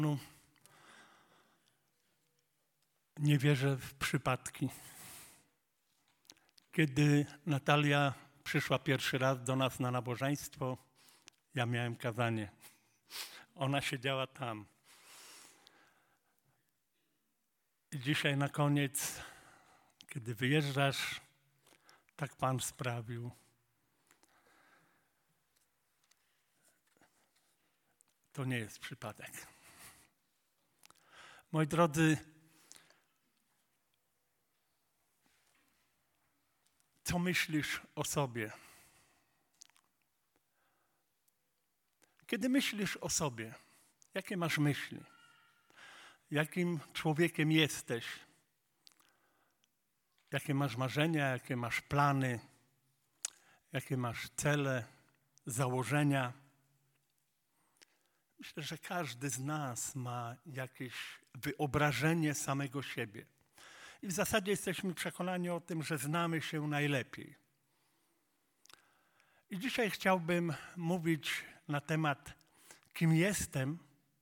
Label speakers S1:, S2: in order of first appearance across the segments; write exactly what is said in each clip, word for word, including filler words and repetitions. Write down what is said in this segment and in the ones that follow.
S1: Nie wierzę w przypadki. Kiedy Natalia przyszła pierwszy raz do nas na nabożeństwo, ja miałem kazanie. Ona siedziała tam. I dzisiaj na koniec, kiedy wyjeżdżasz, tak Pan sprawił. To nie jest przypadek. Moi drodzy, co myślisz o sobie? Kiedy myślisz o sobie, jakie masz myśli? Jakim człowiekiem jesteś? Jakie masz marzenia, jakie masz plany? Jakie masz cele, założenia? Myślę, że każdy z nas ma jakieś wyobrażenie samego siebie. I w zasadzie jesteśmy przekonani o tym, że znamy się najlepiej. I dzisiaj chciałbym mówić na temat, kim jestem,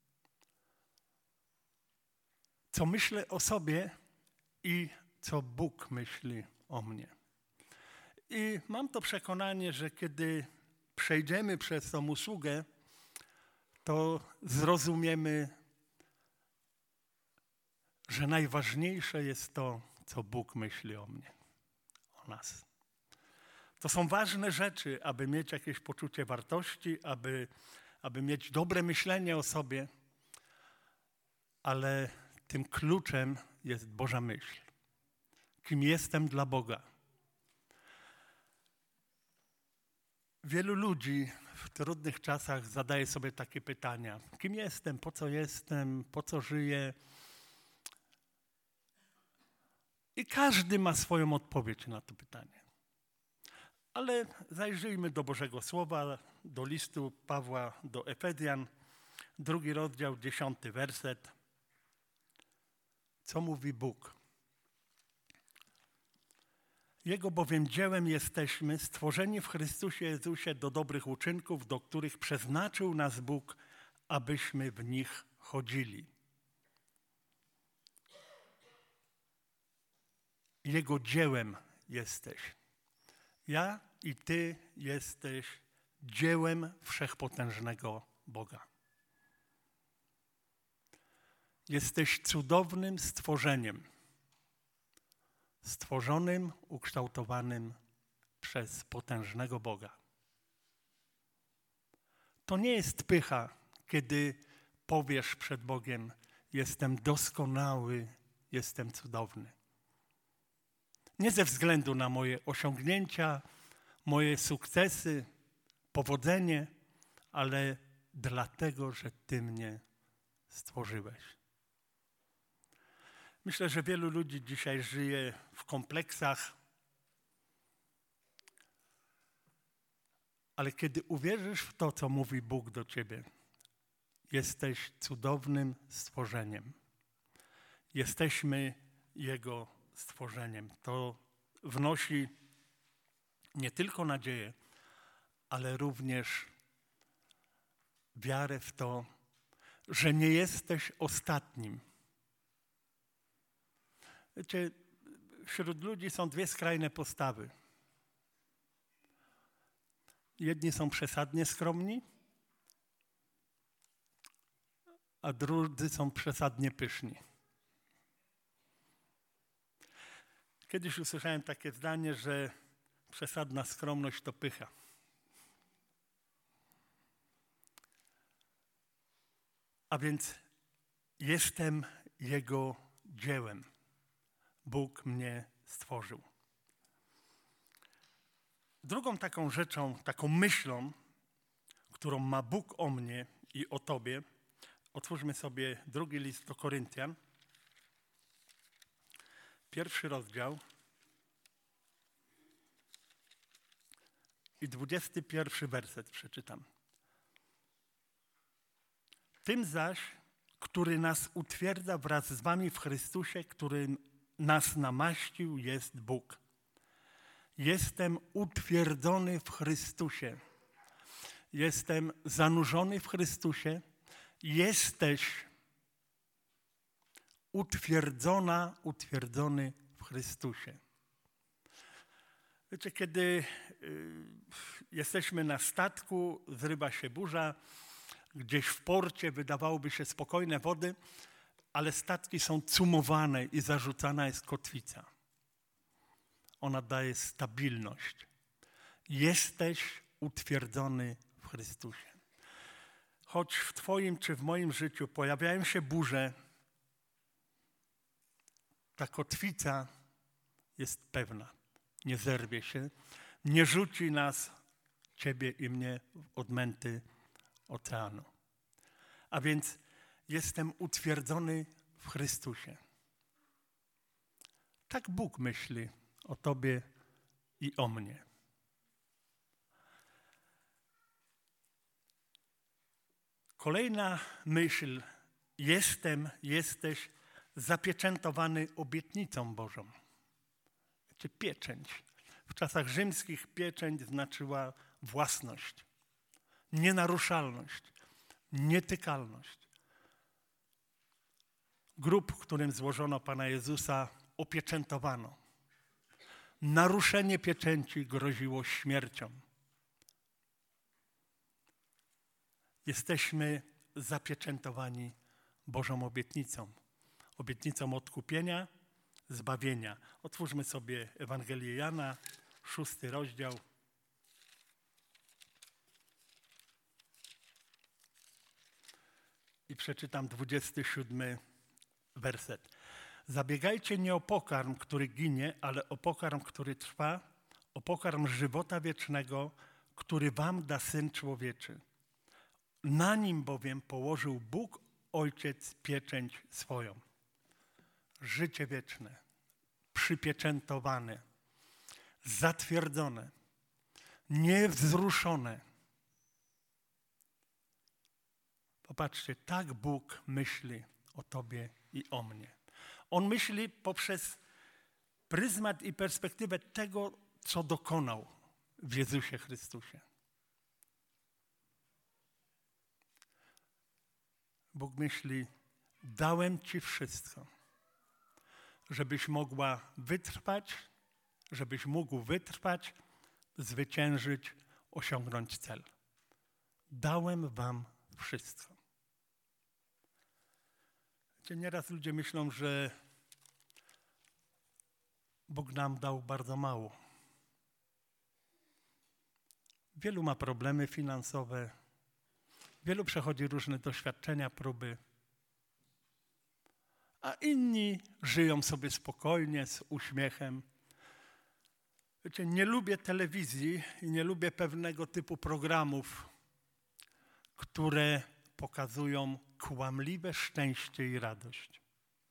S1: co myślę o sobie i co Bóg myśli o mnie. I mam to przekonanie, że kiedy przejdziemy przez tą usługę, to zrozumiemy, że najważniejsze jest to, co Bóg myśli o mnie, o nas. To są ważne rzeczy, aby mieć jakieś poczucie wartości, aby, aby mieć dobre myślenie o sobie, ale tym kluczem jest Boża myśl. Kim jestem dla Boga. Wielu ludzi w trudnych czasach zadaje sobie takie pytania. Kim jestem? Po co jestem? Po co żyję? I każdy ma swoją odpowiedź na to pytanie. Ale zajrzyjmy do Bożego Słowa, do listu Pawła do Efezjan, drugi rozdział, dziesiąty werset. Co mówi Bóg? Jego bowiem dziełem jesteśmy, stworzeni w Chrystusie Jezusie do dobrych uczynków, do których przeznaczył nas Bóg, abyśmy w nich chodzili. Jego dziełem jesteś. Ja i Ty jesteś dziełem wszechpotężnego Boga. Jesteś cudownym stworzeniem. Stworzonym, ukształtowanym przez potężnego Boga. To nie jest pycha, kiedy powiesz przed Bogiem: jestem doskonały, jestem cudowny. Nie ze względu na moje osiągnięcia, moje sukcesy, powodzenie, ale dlatego, że Ty mnie stworzyłeś. Myślę, że wielu ludzi dzisiaj żyje w kompleksach, ale kiedy uwierzysz w to, co mówi Bóg do ciebie, jesteś cudownym stworzeniem. Jesteśmy Jego stworzeniem. To wnosi nie tylko nadzieję, ale również wiarę w to, że nie jesteś ostatnim. Wiecie, wśród ludzi są dwie skrajne postawy. Jedni są przesadnie skromni, a drudzy są przesadnie pyszni. Kiedyś usłyszałem takie zdanie, że przesadna skromność to pycha. A więc jestem Jego dziełem. Bóg mnie stworzył. Drugą taką rzeczą, taką myślą, którą ma Bóg o mnie i o tobie, otwórzmy sobie drugi list do Koryntian, pierwszy rozdział i dwudziesty pierwszy werset przeczytam. Tym zaś, który nas utwierdza wraz z wami w Chrystusie, którym nas namaścił, jest Bóg. Jestem utwierdzony w Chrystusie. Jestem zanurzony w Chrystusie. Jesteś utwierdzona, utwierdzony w Chrystusie. Wiecie, kiedy y, jesteśmy na statku, zrywa się burza, gdzieś w porcie wydawałoby się spokojne wody, ale statki są cumowane i zarzucana jest kotwica. Ona daje stabilność. Jesteś utwierdzony w Chrystusie. Choć w twoim czy w moim życiu pojawiają się burze, ta kotwica jest pewna. Nie zerwie się, nie rzuci nas, ciebie i mnie, w odmęty oceanu. A więc jestem utwierdzony w Chrystusie. Tak Bóg myśli o tobie i o mnie. Kolejna myśl. Jestem, jesteś zapieczętowany obietnicą Bożą. Wiecie, pieczęć. W czasach rzymskich pieczęć znaczyła własność, nienaruszalność, nietykalność. Grób, w którym złożono Pana Jezusa, opieczętowano. Naruszenie pieczęci groziło śmiercią. Jesteśmy zapieczętowani Bożą obietnicą. Obietnicą odkupienia, zbawienia. Otwórzmy sobie Ewangelię Jana, szósty rozdział. I przeczytam dwudziesty siódmy werset. Zabiegajcie nie o pokarm, który ginie, ale o pokarm, który trwa, o pokarm żywota wiecznego, który wam da Syn Człowieczy. Na nim bowiem położył Bóg Ojciec pieczęć swoją. Życie wieczne, przypieczętowane, zatwierdzone, niewzruszone. Popatrzcie, tak Bóg myśli o tobie i o mnie. On myśli poprzez pryzmat i perspektywę tego, co dokonał w Jezusie Chrystusie. Bóg myśli, dałem ci wszystko, żebyś mogła wytrwać, żebyś mógł wytrwać, zwyciężyć, osiągnąć cel. Dałem wam wszystko. Wiecie, nieraz ludzie myślą, że Bóg nam dał bardzo mało. Wielu ma problemy finansowe, wielu przechodzi różne doświadczenia, próby, a inni żyją sobie spokojnie, z uśmiechem. Wiecie, nie lubię telewizji i nie lubię pewnego typu programów, które pokazują kłamliwe szczęście i radość.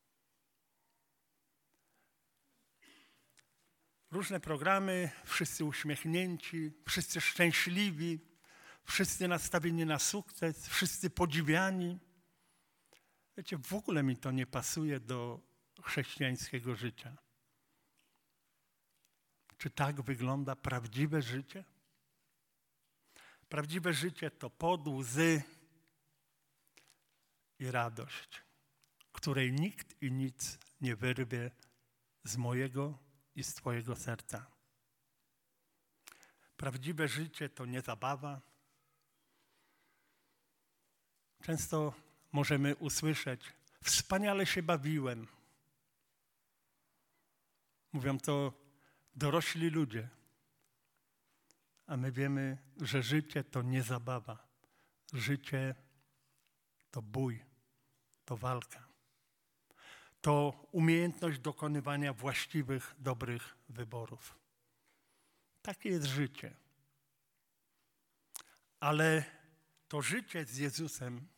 S1: Różne programy, wszyscy uśmiechnięci, wszyscy szczęśliwi, wszyscy nastawieni na sukces, wszyscy podziwiani. Wiecie, w ogóle mi to nie pasuje do chrześcijańskiego życia. Czy tak wygląda prawdziwe życie? Prawdziwe życie to pot, łzy i radość, której nikt i nic nie wyrwie z mojego i z twojego serca. Prawdziwe życie to nie zabawa. Często możemy usłyszeć, wspaniale się bawiłem. Mówią to dorośli ludzie. A my wiemy, że życie to nie zabawa. Życie to bój, to walka. To umiejętność dokonywania właściwych, dobrych wyborów. Takie jest życie. Ale to życie z Jezusem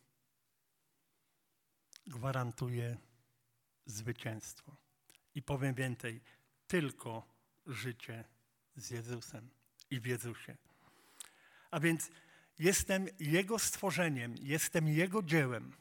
S1: gwarantuje zwycięstwo. I powiem więcej, tylko życie z Jezusem i w Jezusie. A więc jestem Jego stworzeniem, jestem Jego dziełem.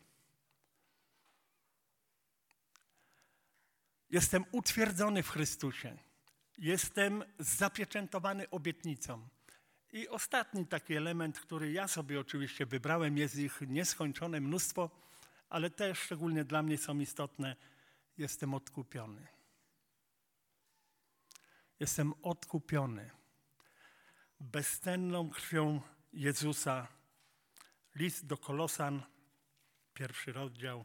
S1: Jestem utwierdzony w Chrystusie. Jestem zapieczętowany obietnicą. I ostatni taki element, który ja sobie oczywiście wybrałem, jest ich nieskończone mnóstwo, ale te szczególnie dla mnie są istotne. jestem odkupiony. Jestem odkupiony bezcenną krwią Jezusa. List do Kolosan, pierwszy rozdział.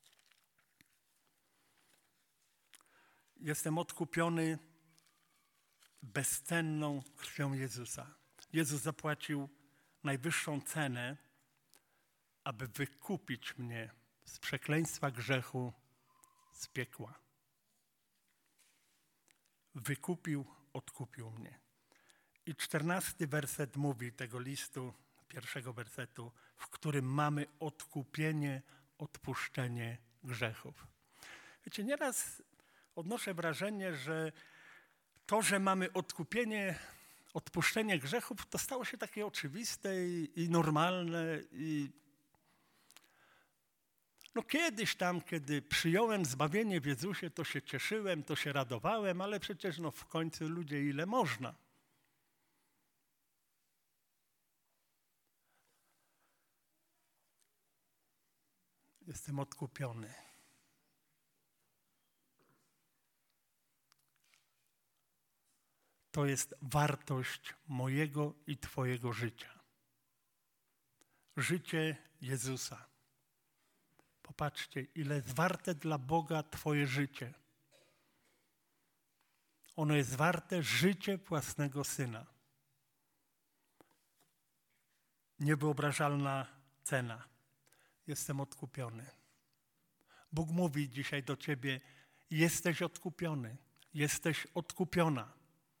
S1: Jestem odkupiony bezcenną krwią Jezusa. Jezus zapłacił najwyższą cenę, aby wykupić mnie z przekleństwa grzechu, z piekła. Wykupił, odkupił mnie. I czternasty werset mówi tego listu, pierwszego wersetu, w którym mamy odkupienie, odpuszczenie grzechów. Wiecie, nieraz odnoszę wrażenie, że to, że mamy odkupienie, odpuszczenie grzechów, to stało się takie oczywiste i, i normalne. I no kiedyś tam, kiedy przyjąłem zbawienie w Jezusie, to się cieszyłem, to się radowałem, ale przecież no w końcu ludzie ile można. Jestem odkupiony. To jest wartość mojego i Twojego życia. Życie Jezusa. Popatrzcie, ile jest warte dla Boga Twoje życie. Ono jest warte życie własnego Syna. Niewyobrażalna cena. Jestem odkupiony. Bóg mówi dzisiaj do Ciebie, jesteś odkupiony, jesteś odkupiona.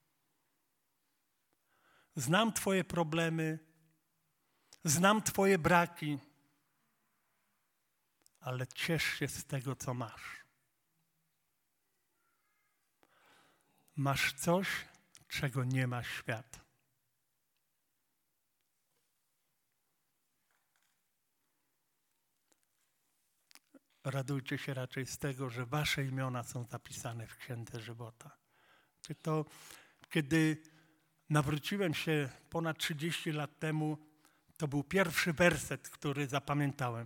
S1: Znam Twoje problemy, znam Twoje braki, ale ciesz się z tego, co masz. Masz coś, czego nie ma świat. Radujcie się raczej z tego, że wasze imiona są zapisane w Księdze Żywota. Czy to, kiedy nawróciłem się ponad trzydzieści lat temu, to był pierwszy werset, który zapamiętałem.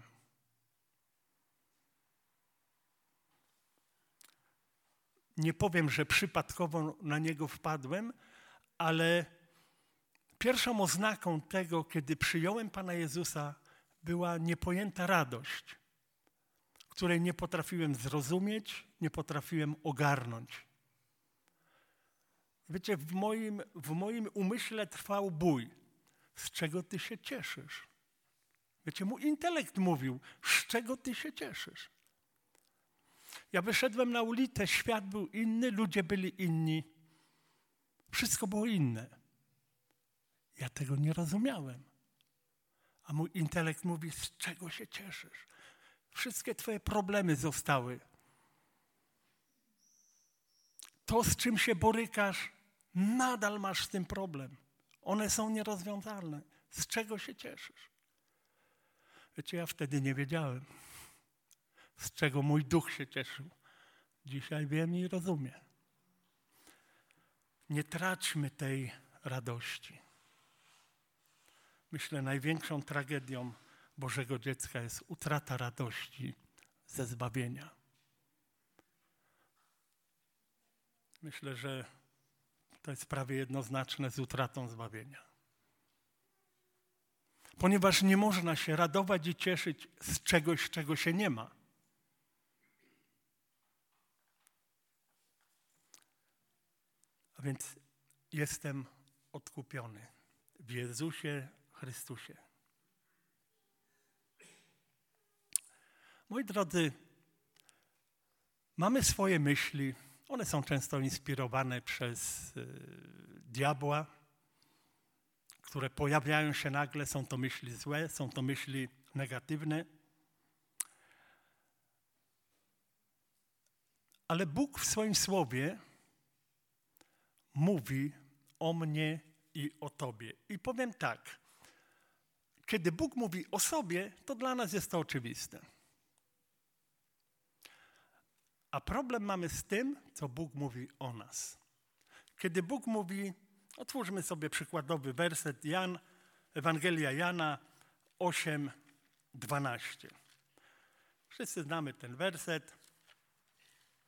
S1: Nie powiem, że przypadkowo na niego wpadłem, ale pierwszą oznaką tego, kiedy przyjąłem Pana Jezusa, była niepojęta radość, której nie potrafiłem zrozumieć, nie potrafiłem ogarnąć. Wiecie, w moim, w moim umyśle trwał bój. Z czego ty się cieszysz? Wiecie, mój intelekt mówił, z czego ty się cieszysz? Ja wyszedłem na ulicę, świat był inny, ludzie byli inni. Wszystko było inne. Ja tego nie rozumiałem. A mój intelekt mówi, z czego się cieszysz? Wszystkie twoje problemy zostały. To, z czym się borykasz, nadal masz z tym problem. One są nierozwiązalne. Z czego się cieszysz? Wiecie, ja wtedy nie wiedziałem, z czego mój duch się cieszył. Dzisiaj wiem i rozumiem. Nie traćmy tej radości. Myślę, największą tragedią Bożego dziecka jest utrata radości ze zbawienia. Myślę, że to jest prawie jednoznaczne z utratą zbawienia. Ponieważ nie można się radować i cieszyć z czegoś, czego się nie ma. A więc jestem odkupiony w Jezusie Chrystusie. Moi drodzy, mamy swoje myśli. One są często inspirowane przez y, diabła, które pojawiają się nagle. Są to myśli złe, są to myśli negatywne. Ale Bóg w swoim słowie mówi o mnie i o tobie. I powiem tak, kiedy Bóg mówi o sobie, to dla nas jest to oczywiste. A problem mamy z tym, co Bóg mówi o nas. Kiedy Bóg mówi, otwórzmy sobie przykładowy werset, Jan, Ewangelia Jana osiem, dwanaście. Wszyscy znamy ten werset.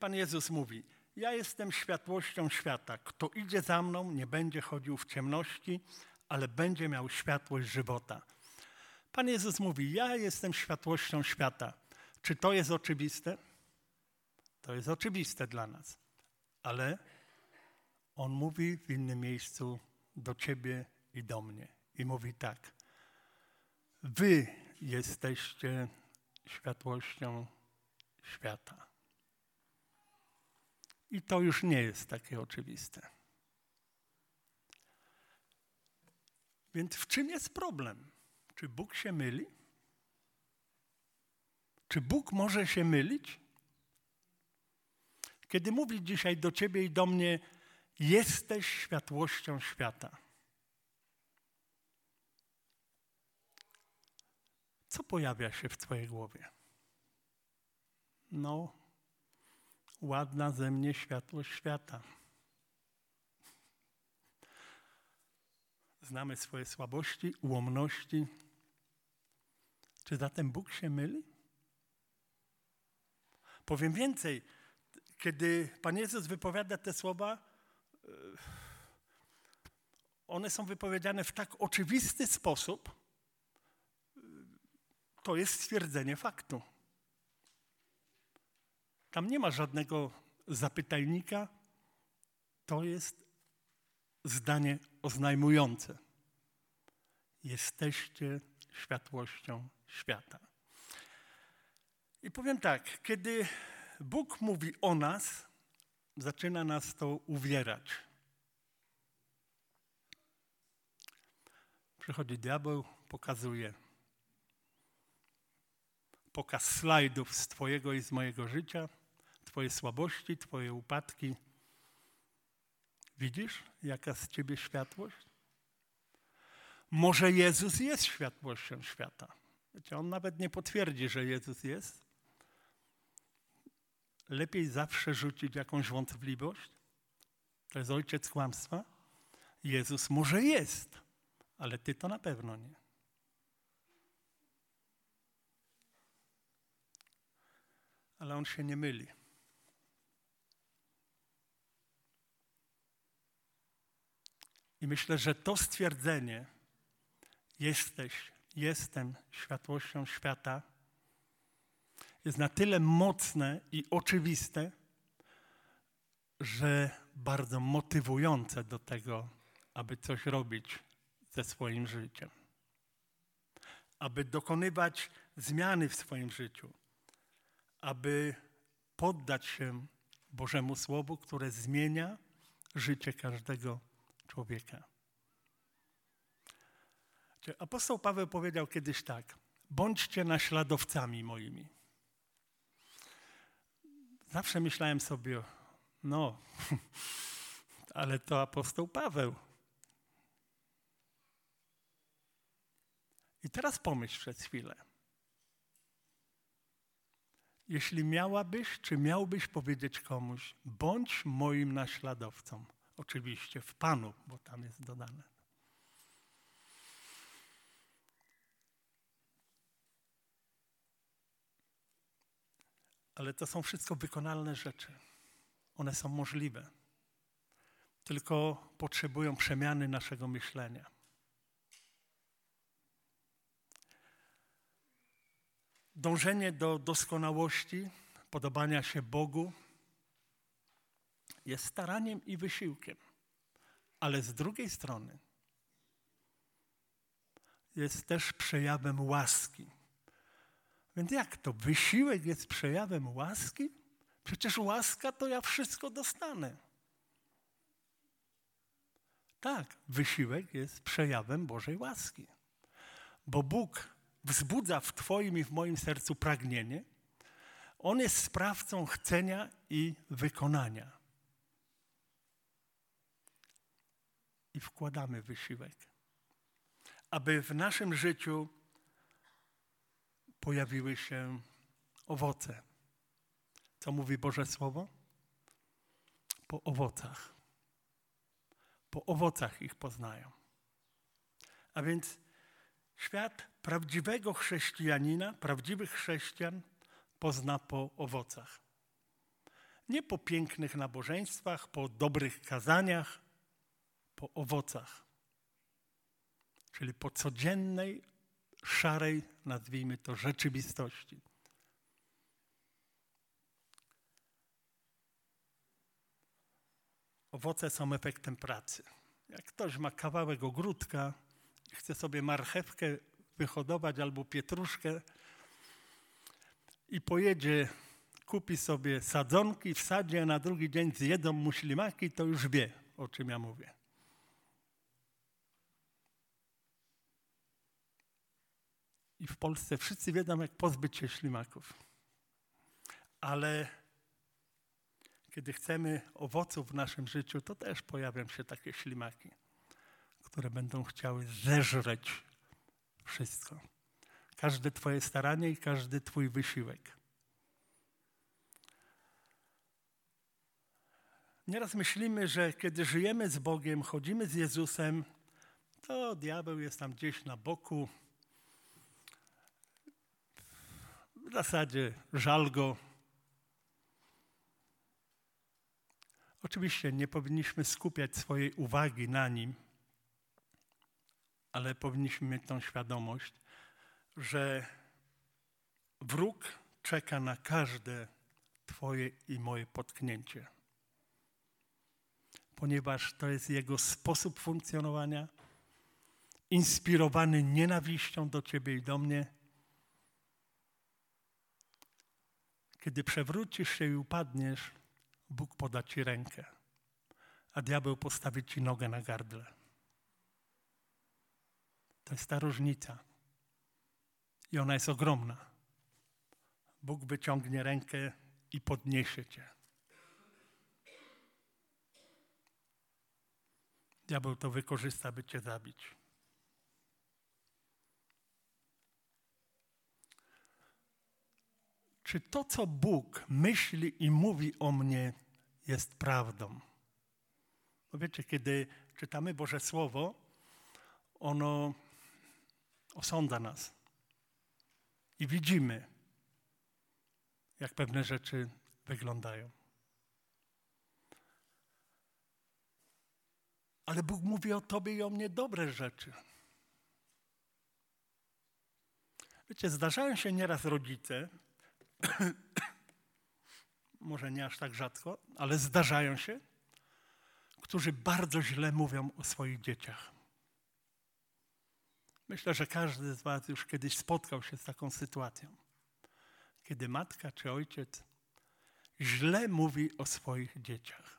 S1: Pan Jezus mówi, ja jestem światłością świata. Kto idzie za mną, nie będzie chodził w ciemności, ale będzie miał światłość żywota. Pan Jezus mówi, ja jestem światłością świata. Czy to jest oczywiste? To jest oczywiste dla nas. Ale On mówi w innym miejscu do ciebie i do mnie. I mówi tak. Wy jesteście światłością świata. I to już nie jest takie oczywiste. Więc w czym jest problem? Czy Bóg się myli? Czy Bóg może się mylić? Kiedy mówi dzisiaj do ciebie i do mnie, jesteś światłością świata. Co pojawia się w twojej głowie? No, ładna ze mnie światłość świata. Znamy swoje słabości, ułomności. Czy zatem Bóg się myli? Powiem więcej. Kiedy Pan Jezus wypowiada te słowa, one są wypowiedziane w tak oczywisty sposób, to jest stwierdzenie faktu. Tam nie ma żadnego zapytajnika, to jest zdanie oznajmujące. Jesteście światłością świata. I powiem tak, kiedy Bóg mówi o nas, zaczyna nas to uwierać. Przychodzi diabeł, pokazuje pokaz slajdów z twojego i z mojego życia, twoje słabości, twoje upadki. Widzisz, jaka z ciebie światłość? Może Jezus jest światłością świata. Wiecie, on nawet nie potwierdzi, że Jezus jest. Lepiej zawsze rzucić jakąś wątpliwość. To jest ojciec kłamstwa. Jezus może jest, ale ty to na pewno nie. Ale on się nie myli. I myślę, że to stwierdzenie, jesteś, jestem światłością świata, jest na tyle mocne i oczywiste, że bardzo motywujące do tego, aby coś robić ze swoim życiem. Aby dokonywać zmiany w swoim życiu. Aby poddać się Bożemu Słowu, które zmienia życie każdego człowieka. Apostoł Paweł powiedział kiedyś tak, bądźcie naśladowcami moimi. Zawsze myślałem sobie, no, ale to apostoł Paweł. I teraz pomyśl przez chwilę. Jeśli miałabyś, czy miałbyś powiedzieć komuś, bądź moim naśladowcą. Oczywiście w Panu, bo tam jest dodane. Ale to są wszystko wykonalne rzeczy. One są możliwe. Tylko potrzebują przemiany naszego myślenia. Dążenie do doskonałości, podobania się Bogu jest staraniem i wysiłkiem. Ale z drugiej strony jest też przejawem łaski. Więc jak to? Wysiłek jest przejawem łaski? Przecież łaska to ja wszystko dostanę. Tak, wysiłek jest przejawem Bożej łaski. Bo Bóg wzbudza w twoim i w moim sercu pragnienie. On jest sprawcą chcenia i wykonania. I wkładamy wysiłek, aby w naszym życiu pojawiły się owoce. Co mówi Boże Słowo? Po owocach. Po owocach ich poznają. A więc świat prawdziwego chrześcijanina, prawdziwych chrześcijan pozna po owocach. Nie po pięknych nabożeństwach, po dobrych kazaniach, po owocach. Czyli po codziennej, szarej, nazwijmy to, rzeczywistości. Owoce są efektem pracy. Jak ktoś ma kawałek ogródka i chce sobie marchewkę wyhodować albo pietruszkę i pojedzie, kupi sobie sadzonki, wsadzi, a na drugi dzień zjedzą mu ślimaki, to już wie, o czym ja mówię. I w Polsce wszyscy wiedzą, jak pozbyć się ślimaków. Ale kiedy chcemy owoców w naszym życiu, to też pojawią się takie ślimaki, które będą chciały zeżreć wszystko. Każde twoje staranie i każdy twój wysiłek. Nieraz myślimy, że kiedy żyjemy z Bogiem, chodzimy z Jezusem, to diabeł jest tam gdzieś na boku. W zasadzie żal go. Oczywiście nie powinniśmy skupiać swojej uwagi na nim, ale powinniśmy mieć tą świadomość, że wróg czeka na każde twoje i moje potknięcie. Ponieważ to jest jego sposób funkcjonowania, inspirowany nienawiścią do ciebie i do mnie. Kiedy przewrócisz się i upadniesz, Bóg poda ci rękę, a diabeł postawi ci nogę na gardle. To jest ta różnica. I ona jest ogromna. Bóg wyciągnie rękę i podniesie cię. Diabeł to wykorzysta, by cię zabić. Czy to, co Bóg myśli i mówi o mnie, jest prawdą? Bo wiecie, kiedy czytamy Boże Słowo, ono osądza nas. I widzimy, jak pewne rzeczy wyglądają. Ale Bóg mówi o tobie i o mnie dobre rzeczy. Wiecie, zdarzają się nieraz rodzice, może nie aż tak rzadko, ale zdarzają się, którzy bardzo źle mówią o swoich dzieciach. Myślę, że każdy z was już kiedyś spotkał się z taką sytuacją, kiedy matka czy ojciec źle mówi o swoich dzieciach.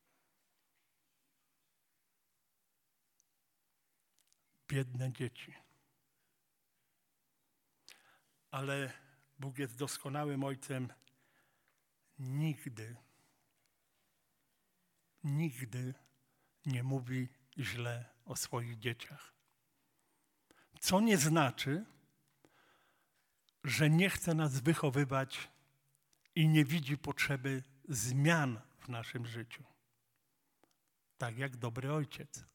S1: Biedne dzieci. Ale Bóg jest doskonałym Ojcem. Nigdy, nigdy nie mówi źle o swoich dzieciach. Co nie znaczy, że nie chce nas wychowywać i nie widzi potrzeby zmian w naszym życiu. Tak jak dobry ojciec.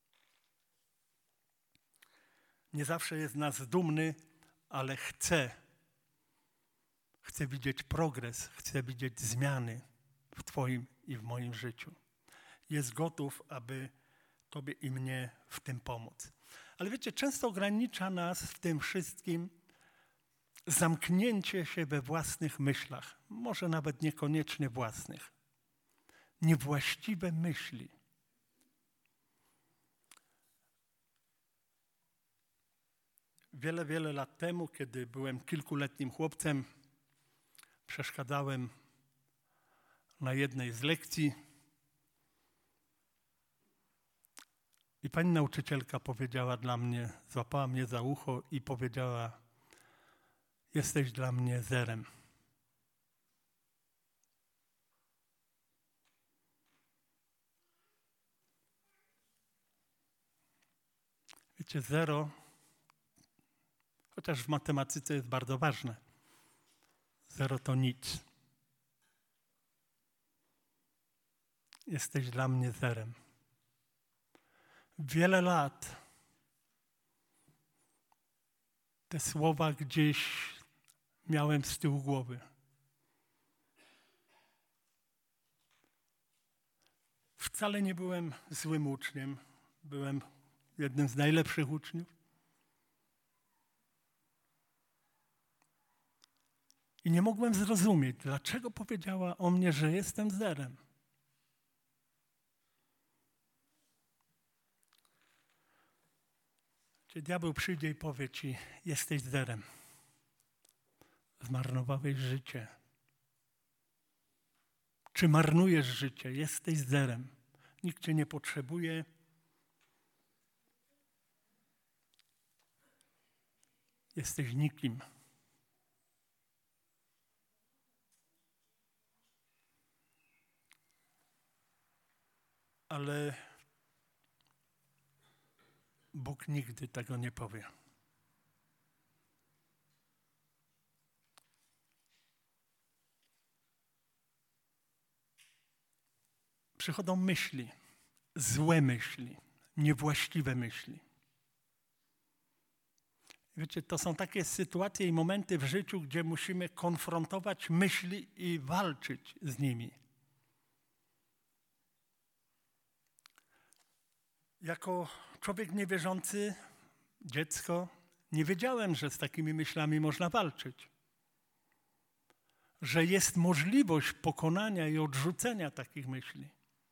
S1: Nie zawsze jest z nas dumny, ale chce. Chce widzieć progres, chce widzieć zmiany w twoim i w moim życiu. Jest gotów, aby tobie i mnie w tym pomóc. Ale wiecie, często ogranicza nas w tym wszystkim zamknięcie się we własnych myślach. Może nawet niekoniecznie własnych. Niewłaściwe myśli. Wiele, wiele lat temu, kiedy byłem kilkuletnim chłopcem, przeszkadzałem na jednej z lekcji i pani nauczycielka powiedziała dla mnie, złapała mnie za ucho i powiedziała: jesteś dla mnie zerem. Wiecie, zero, chociaż w matematyce jest bardzo ważne, zero to nic. Jesteś dla mnie zerem. Wiele lat te słowa gdzieś miałem z tyłu głowy. Wcale nie byłem złym uczniem. Byłem jednym z najlepszych uczniów. I nie mogłem zrozumieć, dlaczego powiedziała o mnie, że jestem zerem. Czy diabeł przyjdzie i powie ci, jesteś zerem. Zmarnowałeś życie. Czy marnujesz życie? Jesteś zerem. Nikt cię nie potrzebuje. Jesteś nikim. Ale Bóg nigdy tego nie powie. Przychodzą myśli, złe myśli, niewłaściwe myśli. Wiecie, to są takie sytuacje i momenty w życiu, gdzie musimy konfrontować myśli i walczyć z nimi. Jako człowiek niewierzący, dziecko, nie wiedziałem, że z takimi myślami można walczyć. Że jest możliwość pokonania i odrzucenia takich myśli.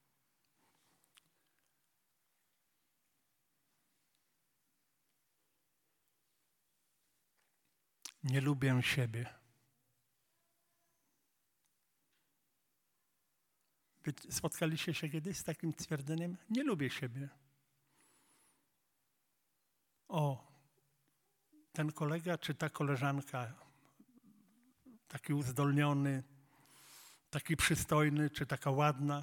S1: Nie lubię siebie. Spotkaliście się kiedyś z takim twierdzeniem? Nie lubię siebie. O, ten kolega czy ta koleżanka, taki uzdolniony, taki przystojny, czy taka ładna,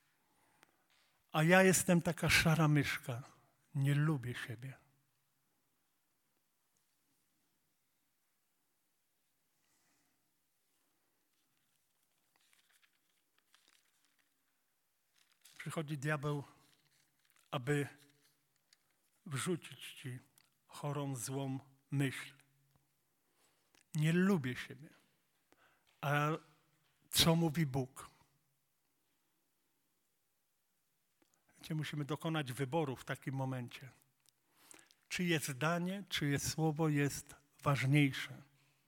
S1: a ja jestem taka szara myszka. Nie lubię siebie. Przychodzi diabeł, aby wrzucić ci chorą, złą myśl. Nie lubię siebie. A co mówi Bóg? Wiecie, musimy dokonać wyboru w takim momencie. Czyje zdanie, czyje słowo jest ważniejsze?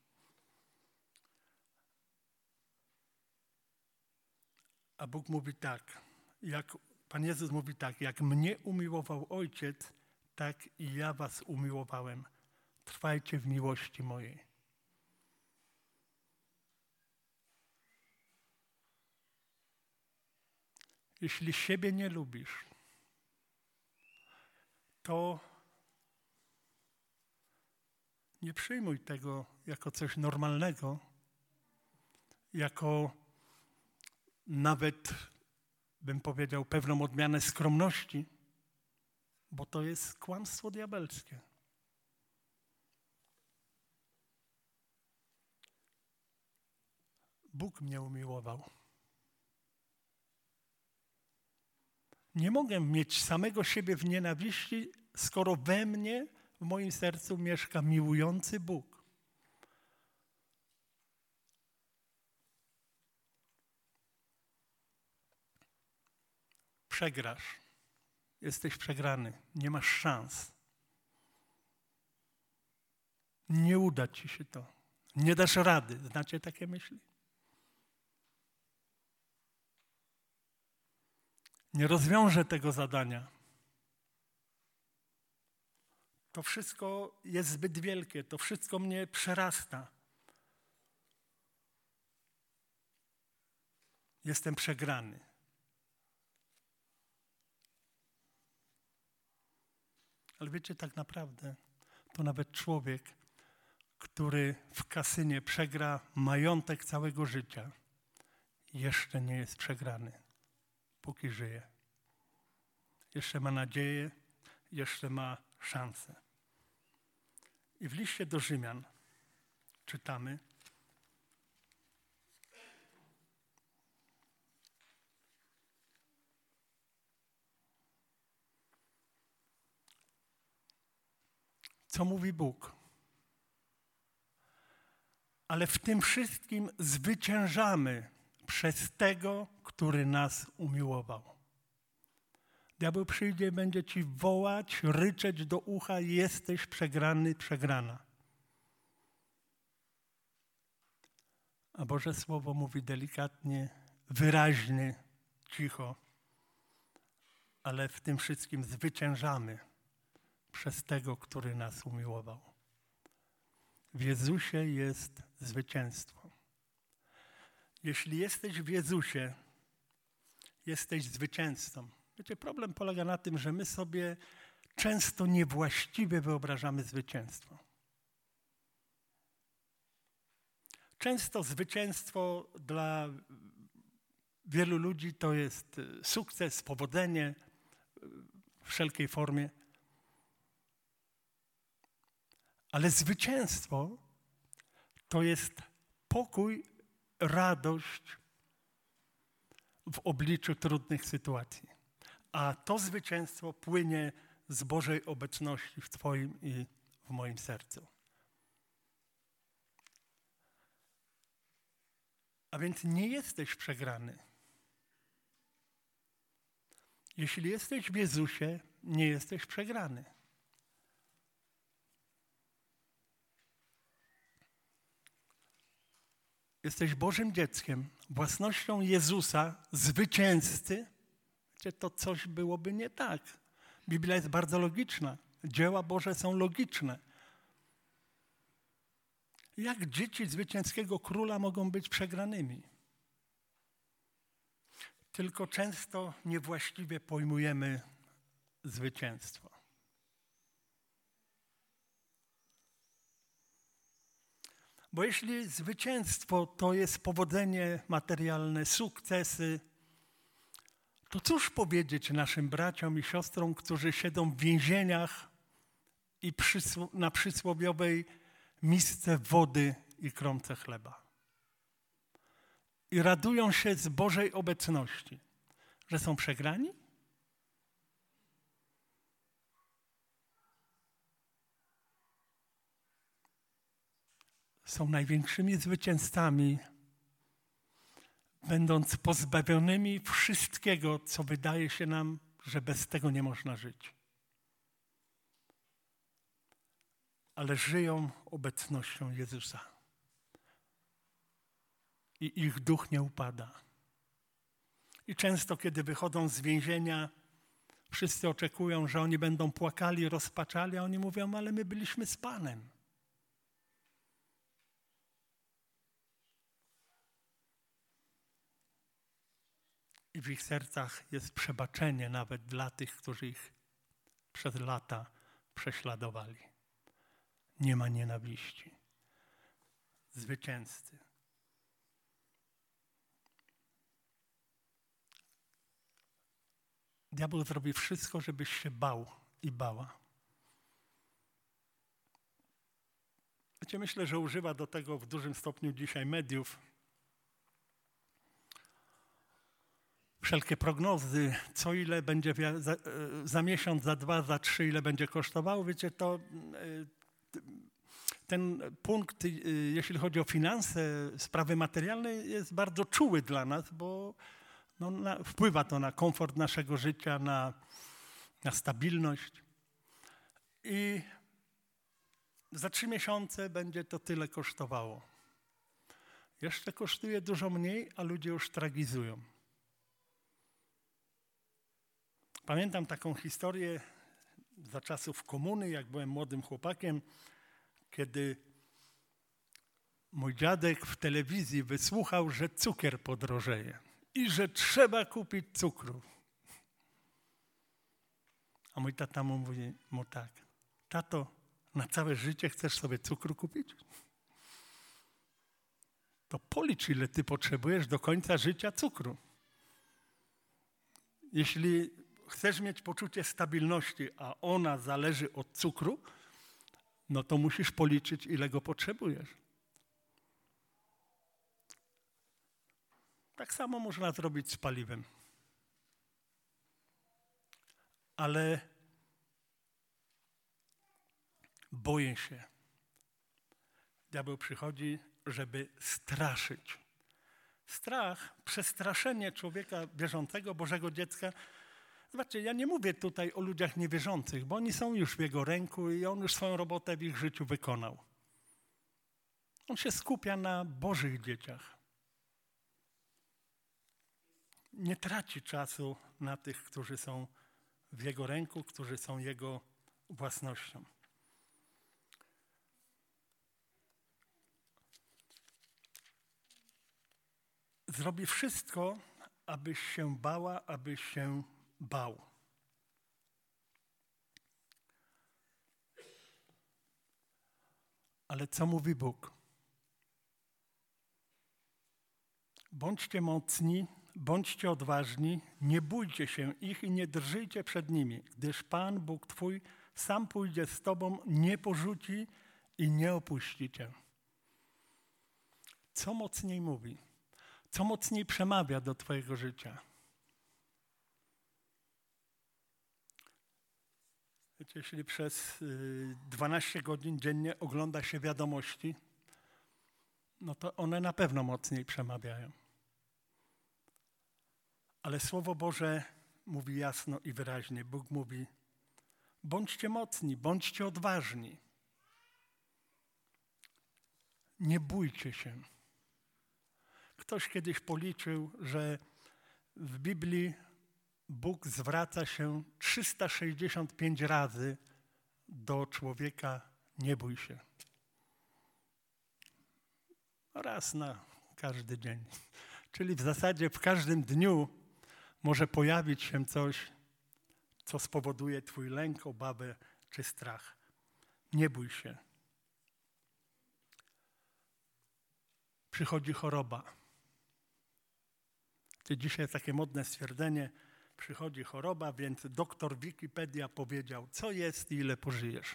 S1: A Bóg mówi tak, jak Pan Jezus mówi tak, jak mnie umiłował Ojciec, tak i ja was umiłowałem. Trwajcie w miłości mojej. Jeśli siebie nie lubisz, to nie przyjmuj tego jako coś normalnego, jako nawet, bym powiedział, pewną odmianę skromności, bo to jest kłamstwo diabelskie. Bóg mnie umiłował. Nie mogę mieć samego siebie w nienawiści, skoro we mnie, w moim sercu mieszka miłujący Bóg. Przegrasz. Jesteś przegrany. Nie masz szans. Nie uda ci się to. Nie dasz rady. Znacie takie myśli? Nie rozwiążę tego zadania. To wszystko jest zbyt wielkie. To wszystko mnie przerasta. Jestem przegrany. Ale wiecie, tak naprawdę to nawet człowiek, który w kasynie przegra majątek całego życia, jeszcze nie jest przegrany, póki żyje. Jeszcze ma nadzieję, jeszcze ma szansę. I w liście do Rzymian czytamy, co mówi Bóg. Ale w tym wszystkim zwyciężamy przez tego, który nas umiłował. Diabeł przyjdzie i będzie ci wołać, ryczeć do ucha: jesteś przegrany, przegrana. A Boże Słowo mówi delikatnie, wyraźnie, cicho, ale w tym wszystkim zwyciężamy przez tego, który nas umiłował. W Jezusie jest zwycięstwo. Jeśli jesteś w Jezusie, jesteś zwycięzcą. Wiecie, problem polega na tym, że my sobie często niewłaściwie wyobrażamy zwycięstwo. Często zwycięstwo dla wielu ludzi to jest sukces, powodzenie w wszelkiej formie. Ale zwycięstwo to jest pokój, radość w obliczu trudnych sytuacji. A to zwycięstwo płynie z Bożej obecności w Twoim i w moim sercu. A więc nie jesteś przegrany. Jeśli jesteś w Jezusie, nie jesteś przegrany. Jesteś Bożym dzieckiem, własnością Jezusa, zwycięzcy. Wiecie, to coś byłoby nie tak. Biblia jest bardzo logiczna. Dzieła Boże są logiczne. Jak dzieci zwycięskiego króla mogą być przegranymi? Tylko często niewłaściwie pojmujemy zwycięstwo. Bo jeśli zwycięstwo to jest powodzenie materialne, sukcesy, to cóż powiedzieć naszym braciom i siostrom, którzy siedzą w więzieniach i przysł- na przysłowiowej misce wody i kromce chleba. I radują się z Bożej obecności, że są przegrani? Są największymi zwycięzcami, będąc pozbawionymi wszystkiego, co wydaje się nam, że bez tego nie można żyć. Ale żyją obecnością Jezusa. I ich duch nie upada. I często, kiedy wychodzą z więzienia, wszyscy oczekują, że oni będą płakali, rozpaczali, a oni mówią: ale my byliśmy z Panem. I w ich sercach jest przebaczenie nawet dla tych, którzy ich przez lata prześladowali. Nie ma nienawiści. Zwycięzcy. Diabeł zrobi wszystko, żebyś się bał i bała. Wiecie, myślę, że używa do tego w dużym stopniu dzisiaj mediów. Wszelkie prognozy, co ile będzie za, za miesiąc, za dwa, za trzy, ile będzie kosztowało. Wiecie, to ten punkt, jeśli chodzi o finanse, sprawy materialne, jest bardzo czuły dla nas, bo no, na, wpływa to na komfort naszego życia, na, na stabilność. I za trzy miesiące będzie to tyle kosztowało. Jeszcze kosztuje dużo mniej, a ludzie już tragizują. Pamiętam taką historię za czasów komuny, jak byłem młodym chłopakiem, kiedy mój dziadek w telewizji wysłuchał, że cukier podrożeje i że trzeba kupić cukru. A mój tata mu mówi mu tak: tato, na całe życie chcesz sobie cukru kupić? To policz, ile ty potrzebujesz do końca życia cukru. Jeśli chcesz mieć poczucie stabilności, a ona zależy od cukru, no to musisz policzyć, ile go potrzebujesz. Tak samo można zrobić z paliwem. Ale boję się. Diabeł przychodzi, żeby straszyć. Strach, przestraszenie człowieka wierzącego, Bożego dziecka Zobaczcie, ja nie mówię tutaj o ludziach niewierzących, bo oni są już w Jego ręku i On już swoją robotę w ich życiu wykonał. On się skupia na Bożych dzieciach. Nie traci czasu na tych, którzy są w Jego ręku, którzy są Jego własnością. Zrobi wszystko, abyś się bała, abyś się bał. Ale co mówi Bóg? Bądźcie mocni, bądźcie odważni, nie bójcie się ich i nie drżyjcie przed nimi, gdyż Pan, Bóg Twój, sam pójdzie z Tobą, nie porzuci i nie opuści Cię. Co mocniej mówi? Co mocniej przemawia do Twojego życia? Wiecie, jeśli przez dwanaście godzin dziennie ogląda się wiadomości, no to one na pewno mocniej przemawiają. Ale Słowo Boże mówi jasno i wyraźnie. Bóg mówi, bądźcie mocni, bądźcie odważni. Nie bójcie się. Ktoś kiedyś policzył, że w Biblii Bóg zwraca się trzysta sześćdziesiąt pięć razy do człowieka, nie bój się. Raz na każdy dzień. Czyli w zasadzie w każdym dniu może pojawić się coś, co spowoduje twój lęk, obawę czy strach. Nie bój się. Przychodzi choroba. Dzisiaj jest takie modne stwierdzenie, przychodzi choroba, więc doktor Wikipedia powiedział, co jest i ile pożyjesz.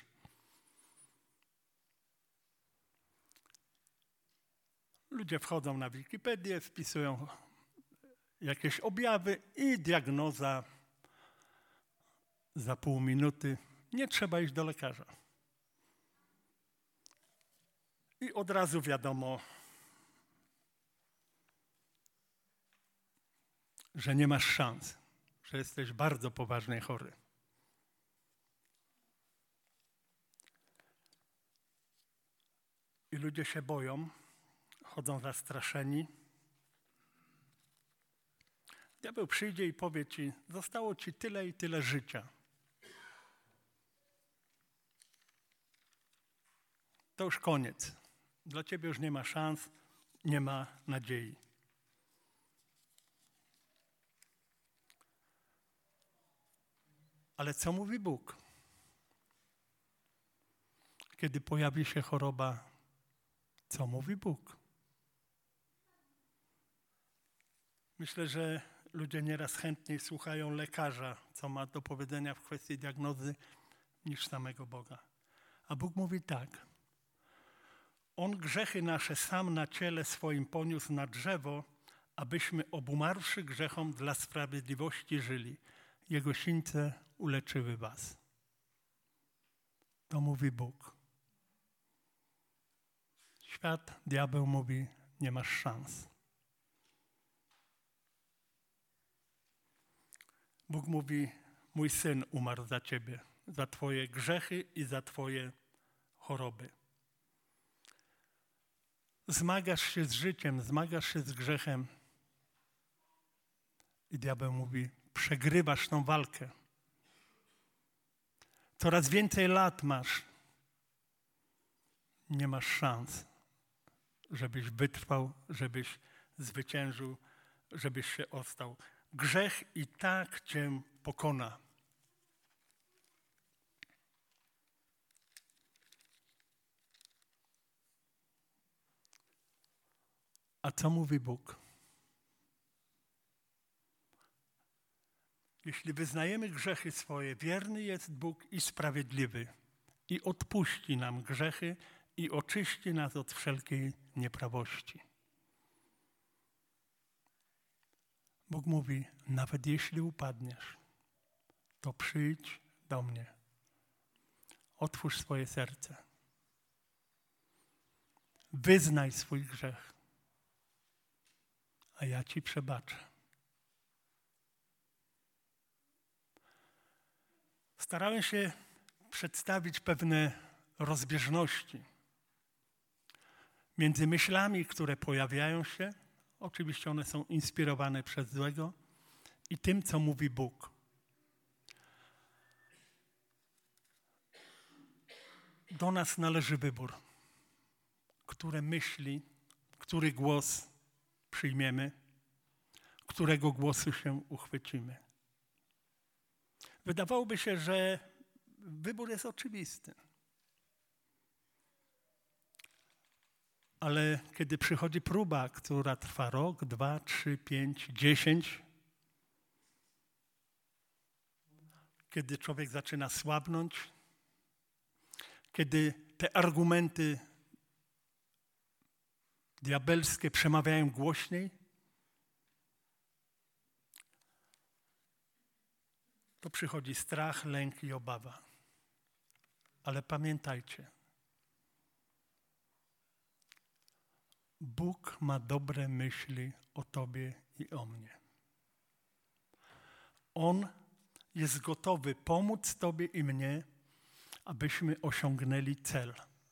S1: Ludzie wchodzą na Wikipedię, wpisują jakieś objawy i diagnoza za pół minuty. Nie trzeba iść do lekarza. I od razu wiadomo, że nie masz szans, że jesteś bardzo poważnie chory. I ludzie się boją, chodzą zastraszeni. Diabeł przyjdzie i powie ci, zostało ci tyle i tyle życia. To już koniec. Dla ciebie już nie ma szans, nie ma nadziei. Ale co mówi Bóg? Kiedy pojawi się choroba, co mówi Bóg? Myślę, że ludzie nieraz chętniej słuchają lekarza, co ma do powiedzenia w kwestii diagnozy, niż samego Boga. A Bóg mówi tak. On grzechy nasze sam na ciele swoim poniósł na drzewo, abyśmy obumarłszy grzechom dla sprawiedliwości żyli. Jego sińce uleczyły was. To mówi Bóg. Świat, diabeł mówi, nie masz szans. Bóg mówi, mój syn umarł za ciebie, za twoje grzechy i za twoje choroby. Zmagasz się z życiem, zmagasz się z grzechem. I diabeł mówi, przegrywasz tą walkę. Coraz więcej lat masz. Nie masz szans, żebyś wytrwał, żebyś zwyciężył, żebyś się ostał. Grzech i tak cię pokona. A co mówi Bóg? Jeśli wyznajemy grzechy swoje, wierny jest Bóg i sprawiedliwy i odpuści nam grzechy i oczyści nas od wszelkiej nieprawości. Bóg mówi, nawet jeśli upadniesz, to przyjdź do mnie. Otwórz swoje serce. Wyznaj swój grzech, a ja ci przebaczę. Starałem się przedstawić pewne rozbieżności między myślami, które pojawiają się, oczywiście one są inspirowane przez złego, i tym, co mówi Bóg. Do nas należy wybór, które myśli, który głos przyjmiemy, którego głosu się uchwycimy. Wydawałoby się, że wybór jest oczywisty. Ale kiedy przychodzi próba, która trwa rok, dwa, trzy, pięć, dziesięć, kiedy człowiek zaczyna słabnąć, kiedy te argumenty diabelskie przemawiają głośniej, to przychodzi strach, lęk i obawa. Ale pamiętajcie, Bóg ma dobre myśli o tobie i o mnie. On jest gotowy pomóc tobie i mnie, abyśmy osiągnęli cel.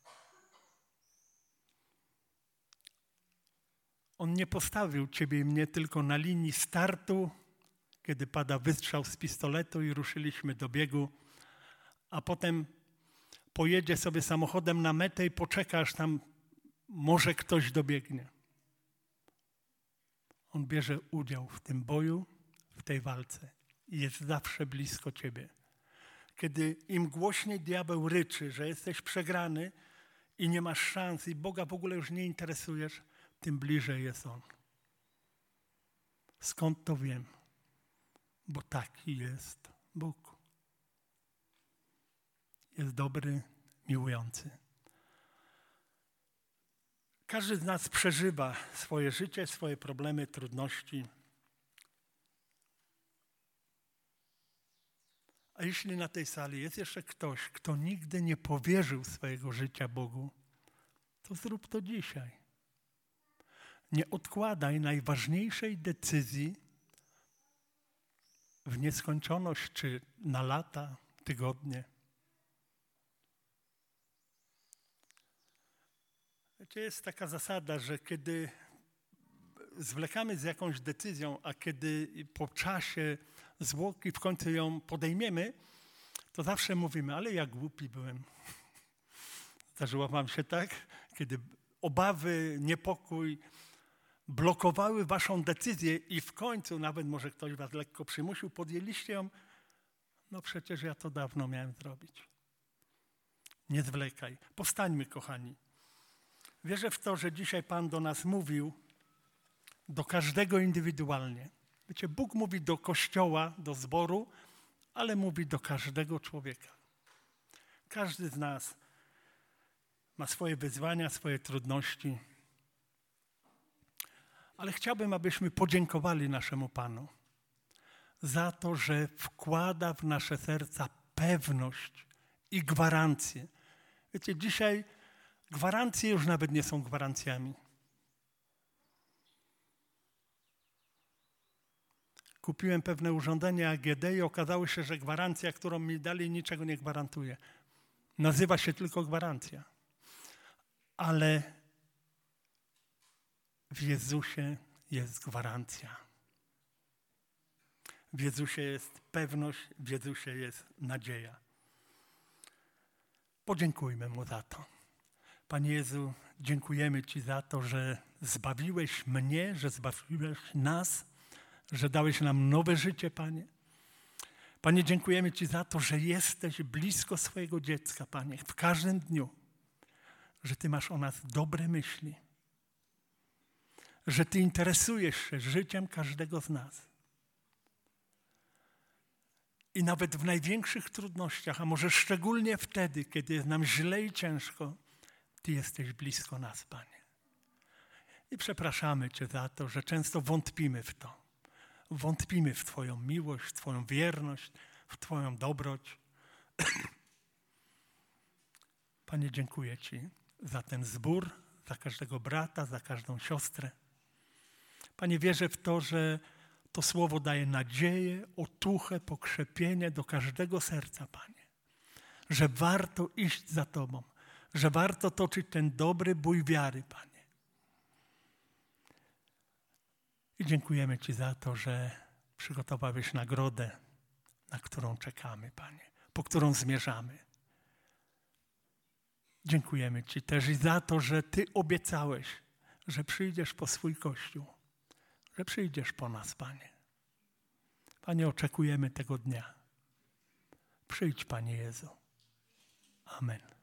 S1: On nie postawił ciebie i mnie tylko na linii startu, kiedy pada wystrzał z pistoletu i ruszyliśmy do biegu, a potem pojedzie sobie samochodem na metę i poczeka, aż tam może ktoś dobiegnie. On bierze udział w tym boju, w tej walce i jest zawsze blisko ciebie. Kiedy im głośniej diabeł ryczy, że jesteś przegrany i nie masz szans i Boga w ogóle już nie interesujesz, tym bliżej jest On. Skąd to wiem? Bo taki jest Bóg. Jest dobry, miłujący. Każdy z nas przeżywa swoje życie, swoje problemy, trudności. A jeśli na tej sali jest jeszcze ktoś, kto nigdy nie powierzył swojego życia Bogu, to zrób to dzisiaj. Nie odkładaj najważniejszej decyzji w nieskończoność czy na lata, tygodnie. Wiecie, jest taka zasada, że kiedy zwlekamy z jakąś decyzją, a kiedy po czasie zwłoki w końcu ją podejmiemy, to zawsze mówimy, ale ja głupi byłem. Zdarzyło wam się tak? Kiedy obawy, niepokój blokowały waszą decyzję i w końcu, nawet może ktoś was lekko przymusił, podjęliście ją, no przecież ja to dawno miałem zrobić. Nie zwlekaj. Powstańmy, kochani. Wierzę w to, że dzisiaj Pan do nas mówił, do każdego indywidualnie. Wiecie, Bóg mówi do Kościoła, do zboru, ale mówi do każdego człowieka. Każdy z nas ma swoje wyzwania, swoje trudności. Ale chciałbym, abyśmy podziękowali naszemu Panu za to, że wkłada w nasze serca pewność i gwarancję. Wiecie, dzisiaj gwarancje już nawet nie są gwarancjami. Kupiłem pewne urządzenie A G D i okazało się, że gwarancja, którą mi dali, niczego nie gwarantuje. Nazywa się tylko gwarancja. Ale w Jezusie jest gwarancja. W Jezusie jest pewność, w Jezusie jest nadzieja. Podziękujmy Mu za to. Panie Jezu, dziękujemy Ci za to, że zbawiłeś mnie, że zbawiłeś nas, że dałeś nam nowe życie, Panie. Panie, dziękujemy Ci za to, że jesteś blisko swojego dziecka, Panie, w każdym dniu, że Ty masz o nas dobre myśli, że Ty interesujesz się życiem każdego z nas. I nawet w największych trudnościach, a może szczególnie wtedy, kiedy jest nam źle i ciężko, Ty jesteś blisko nas, Panie. I przepraszamy Cię za to, że często wątpimy w to. Wątpimy w Twoją miłość, w Twoją wierność, w Twoją dobroć. Panie, dziękuję Ci za ten zbór, za każdego brata, za każdą siostrę. Panie, wierzę w to, że To słowo daje nadzieję, otuchę, pokrzepienie do każdego serca, Panie. Że warto iść za Tobą, że warto toczyć ten dobry bój wiary, Panie. I dziękujemy Ci za to, że przygotowałeś nagrodę, na którą czekamy, Panie, po którą zmierzamy. Dziękujemy Ci też i za to, że Ty obiecałeś, że przyjdziesz po swój Kościół, że przyjdziesz po nas, Panie. Panie, oczekujemy tego dnia. Przyjdź, Panie Jezu. Amen.